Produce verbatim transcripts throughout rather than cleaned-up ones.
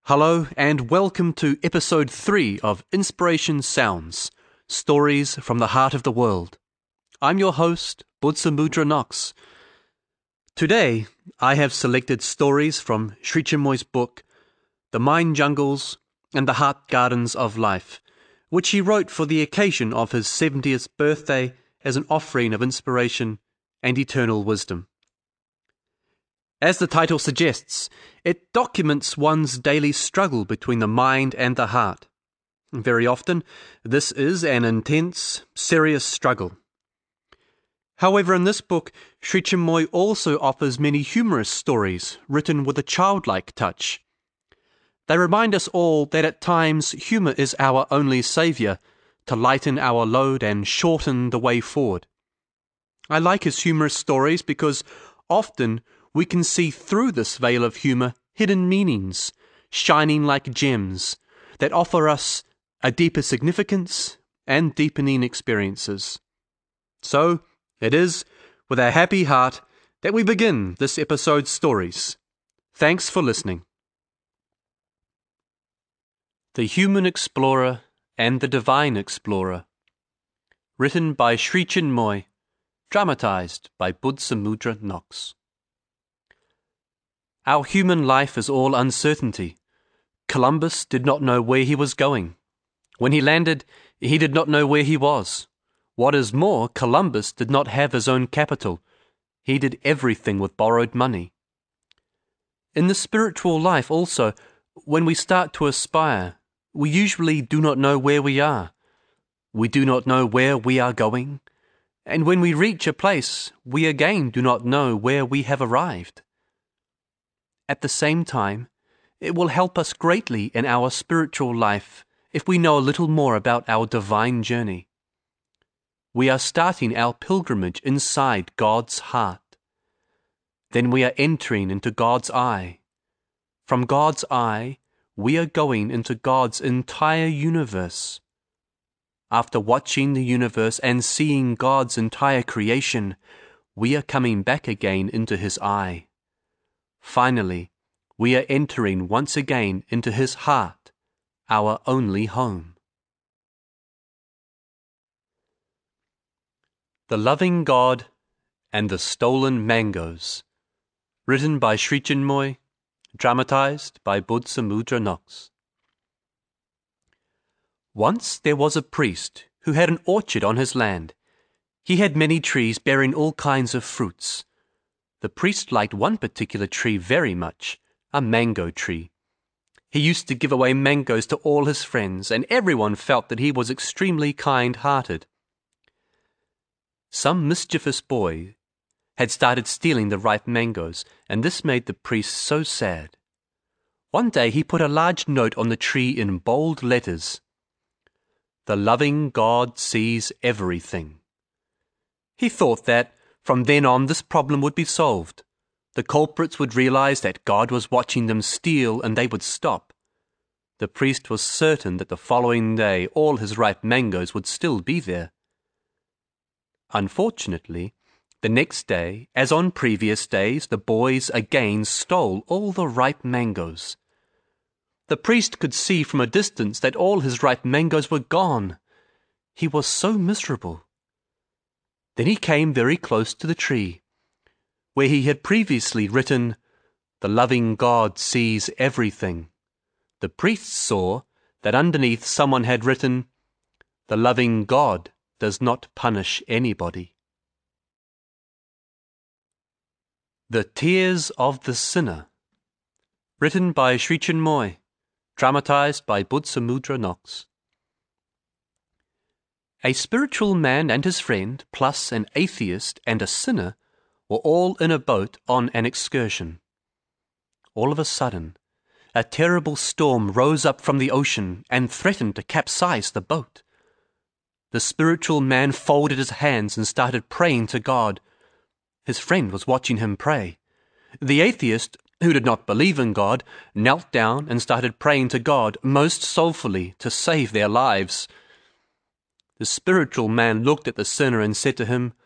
Hello and welcome to episode three of Inspiration Sounds, Stories from the Heart of the World. I'm your host, Budsamudra Knox. Today, I have selected stories from Sri Chinmoy's book, The Mind Jungles and the Heart Gardens of Life, which he wrote for the occasion of his seventieth birthday as an offering of inspiration and eternal wisdom. As the title suggests, it documents one's daily struggle between the mind and the heart. Very often, this is an intense, serious struggle. However, in this book, Sri Chinmoy also offers many humorous stories written with a childlike touch. They remind us all that at times humour is our only saviour to lighten our load and shorten the way forward. I like his humorous stories because often we can see through this veil of humour hidden meanings, shining like gems, that offer us a deeper significance and deepening experiences. So, it is with a happy heart that we begin this episode's stories. Thanks for listening. The Human Explorer and the Divine Explorer. Written by Sri Chinmoy, dramatized by Budsamudra Knox. Our human life is all uncertainty. Columbus did not know where he was going. When he landed, he did not know where he was. What is more, Columbus did not have his own capital. He did everything with borrowed money. In the spiritual life also, when we start to aspire, we usually do not know where we are. We do not know where we are going. And when we reach a place, we again do not know where we have arrived. At the same time, it will help us greatly in our spiritual life if we know a little more about our divine journey. We are starting our pilgrimage inside God's heart. Then we are entering into God's eye. From God's eye, we are going into God's entire universe. After watching the universe and seeing God's entire creation, we are coming back again into His eye. Finally, we are entering once again into His heart, our only home. The Loving God and the Stolen Mangoes. Written by Sri Chinmoy, dramatized by Budsamudra Knox. Once there was a priest who had an orchard on his land. He had many trees bearing all kinds of fruits. The priest liked one particular tree very much, a mango tree. He used to give away mangoes to all his friends, and everyone felt that he was extremely kind-hearted. Some mischievous boy had started stealing the ripe mangoes, and this made the priest so sad. One day he put a large note on the tree in bold letters. The loving God sees everything. He thought that from then on this problem would be solved. The culprits would realize that God was watching them steal and they would stop. The priest was certain that the following day all his ripe mangoes would still be there. Unfortunately, the next day, as on previous days, the boys again stole all the ripe mangoes. The priest could see from a distance that all his ripe mangoes were gone. He was so miserable. Then he came very close to the tree, where he had previously written, "The loving God sees everything." The priest saw that underneath someone had written, "The loving God does not punish anybody." The Tears of the Sinner. Written by Sri Chinmoy, dramatized by Budsamudra Knox. A spiritual man and his friend, plus an atheist and a sinner, were all in a boat on an excursion. All of a sudden, a terrible storm rose up from the ocean and threatened to capsize the boat. The spiritual man folded his hands and started praying to God. His friend was watching him pray. The atheist, who did not believe in God, knelt down and started praying to God most soulfully to save their lives. The spiritual man looked at the sinner and said to him,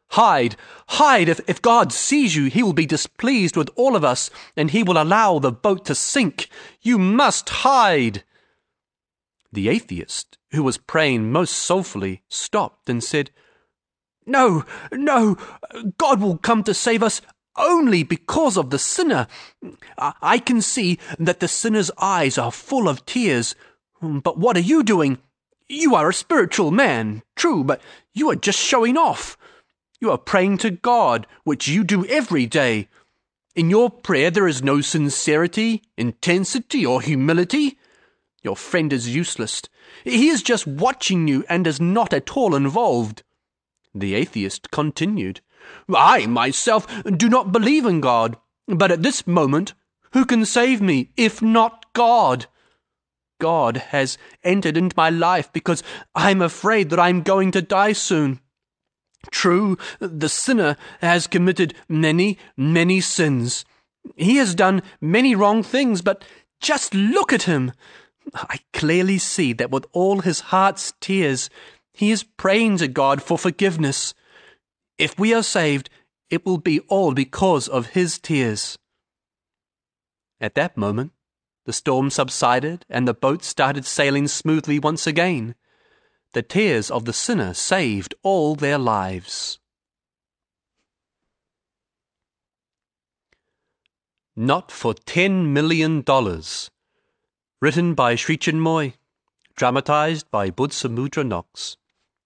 Hide, hide! If, if God sees you, he will be displeased with all of us, and he will allow the boat to sink. You must hide!" The atheist, who was praying most soulfully, stopped and said, "No, no, God will come to save us only because of the sinner. I, I can see that the sinner's eyes are full of tears. But what are you doing? You are a spiritual man, true, but you are just showing off. You are praying to God, which you do every day. In your prayer there is no sincerity, intensity, or humility. Your friend is useless. He is just watching you and is not at all involved." The atheist continued, "I myself do not believe in God, but at this moment, who can save me if not God? God has entered into my life because I'm afraid that I'm going to die soon. True, the sinner has committed many, many sins. He has done many wrong things, but just look at him. I clearly see that with all his heart's tears, he is praying to God for forgiveness. If we are saved, it will be all because of his tears." At that moment, the storm subsided and the boat started sailing smoothly once again. The tears of the sinner saved all their lives. Not for Ten Million Dollars. Written by Sri Chinmoy. Dramatized by Budsamudra Knox.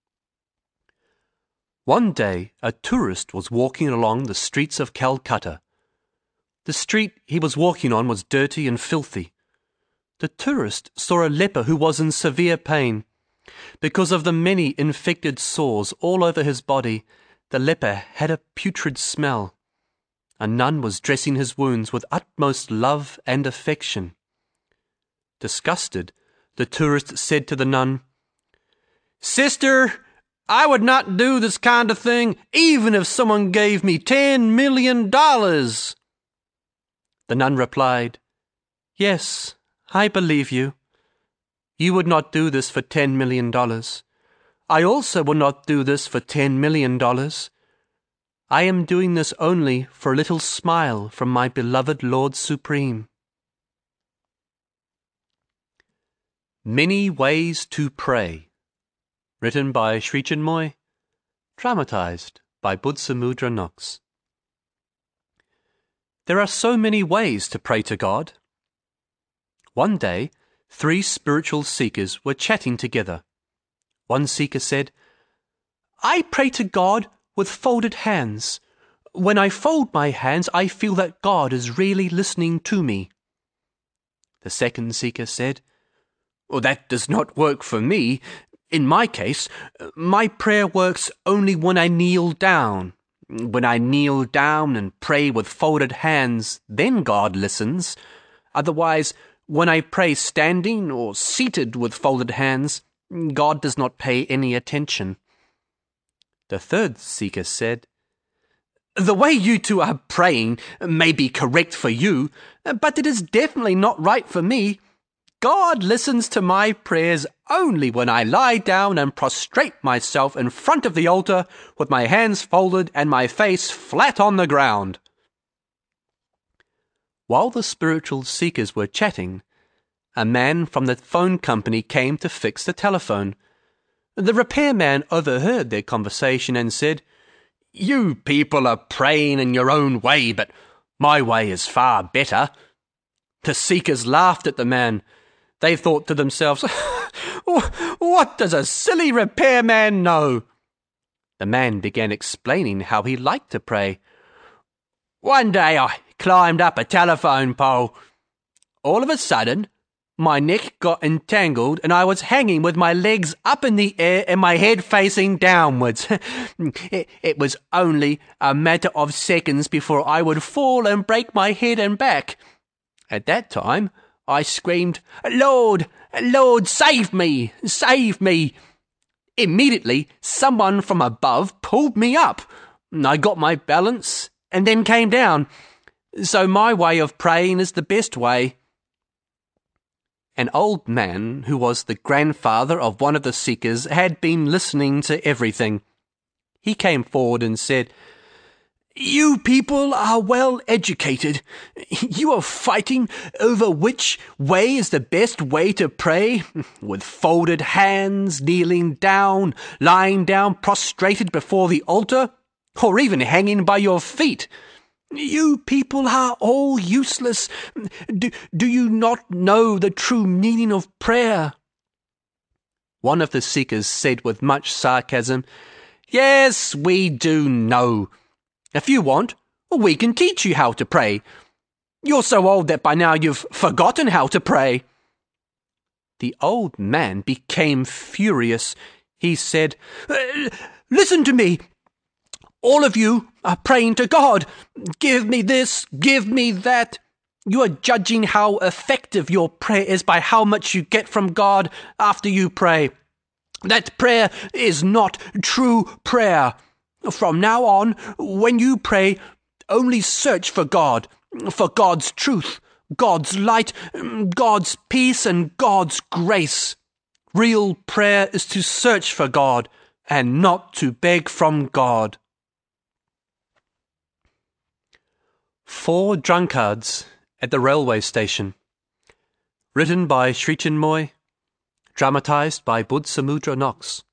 One day, a tourist was walking along the streets of Calcutta. The street he was walking on was dirty and filthy. The tourist saw a leper who was in severe pain. Because of the many infected sores all over his body, the leper had a putrid smell. A nun was dressing his wounds with utmost love and affection. Disgusted, the tourist said to the nun, "Sister, I would not do this kind of thing even if someone gave me ten million dollars. The nun replied, "Yes, I believe you. You would not do this for ten million dollars. I also will not do this for ten million dollars. I am doing this only for a little smile from my beloved Lord Supreme." Many Ways to Pray. Written by Sri Chinmoy. Dramatized by Budsamudra Knox. There are so many ways to pray to God. One day, three spiritual seekers were chatting together. One seeker said, "I pray to God with folded hands. When I fold my hands, I feel that God is really listening to me." The second seeker said, "Well, that does not work for me. In my case, my prayer works only when I kneel down. When I kneel down and pray with folded hands, then God listens. Otherwise, when I pray standing or seated with folded hands, God does not pay any attention." The third seeker said, "The way you two are praying may be correct for you, but it is definitely not right for me. God listens to my prayers only when I lie down and prostrate myself in front of the altar with my hands folded and my face flat on the ground." While the spiritual seekers were chatting, a man from the phone company came to fix the telephone. The repairman overheard their conversation and said, "You people are praying in your own way, but my way is far better." The seekers laughed at the man. They thought to themselves, "What does a silly repairman know?" The man began explaining how he liked to pray. "One day I climbed up a telephone pole. All of a sudden, my neck got entangled and I was hanging with my legs up in the air and my head facing downwards. it, it was only a matter of seconds before I would fall and break my head and back. At that time, I screamed, 'Lord, Lord, save me, save me.' Immediately, someone from above pulled me up. I got my balance and then came down. So my way of praying is the best way." An old man, who was the grandfather of one of the seekers, had been listening to everything. He came forward and said, "You people are well educated. You are fighting over which way is the best way to pray, with folded hands, kneeling down, lying down prostrated before the altar, or even hanging by your feet. You people are all useless. Do, do you not know the true meaning of prayer?" One of the seekers said with much sarcasm, "Yes, we do know. If you want, we can teach you how to pray. You're so old that by now you've forgotten how to pray." The old man became furious. He said, "Listen to me. All of you are praying to God. Give me this, give me that. You are judging how effective your prayer is by how much you get from God after you pray. That prayer is not true prayer. From now on, when you pray, only search for God, for God's truth, God's light, God's peace, and God's grace. Real prayer is to search for God and not to beg from God." Four Drunkards at the Railway Station. Written by Sri Chinmoy. Dramatized by Budsamudra Knox.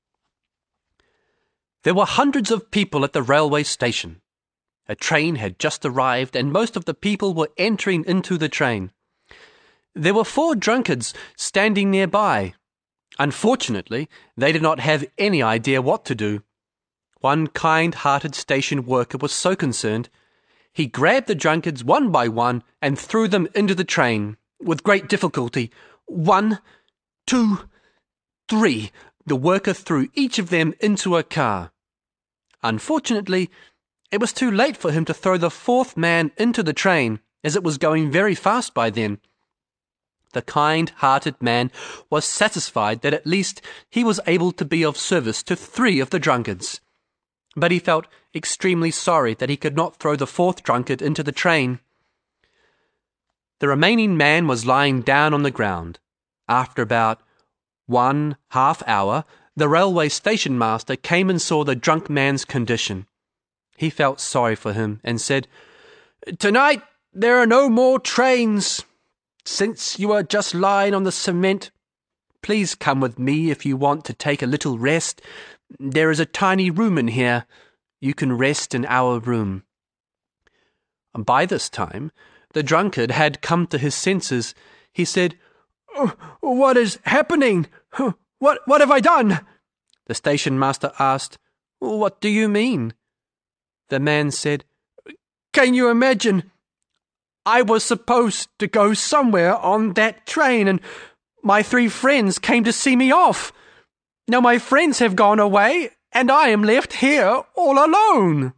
There were hundreds of people at the railway station. A train had just arrived, and most of the people were entering into the train. There were four drunkards standing nearby. Unfortunately, they did not have any idea what to do. One kind-hearted station worker was so concerned, he grabbed the drunkards one by one and threw them into the train, with great difficulty. One, two, three. The worker threw each of them into a car. Unfortunately, it was too late for him to throw the fourth man into the train, as it was going very fast by then. The kind-hearted man was satisfied that at least he was able to be of service to three of the drunkards. But he felt extremely sorry that he could not throw the fourth drunkard into the train. The remaining man was lying down on the ground. After about one half hour, the railway station master came and saw the drunk man's condition. He felt sorry for him and said, "Tonight there are no more trains. Since you are just lying on the cement, please come with me if you want to take a little rest. There is a tiny room in here. You can rest in our room." By this time, the drunkard had come to his senses. He said, "Oh, what is happening? What, what have I done?" The station master asked, "What do you mean?" The man said, "Can you imagine? I was supposed to go somewhere on that train, and my three friends came to see me off. Now my friends have gone away, and I am left here all alone."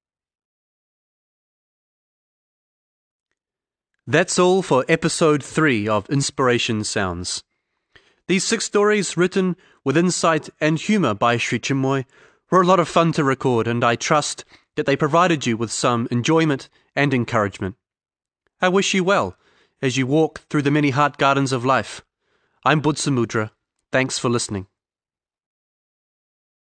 That's all for episode three of Inspiration Sounds. These six stories, written with insight and humour by Sri Chinmoy, were a lot of fun to record, and I trust that they provided you with some enjoyment and encouragement. I wish you well as you walk through the many heart gardens of life. I'm Budsamudra. Thanks for listening.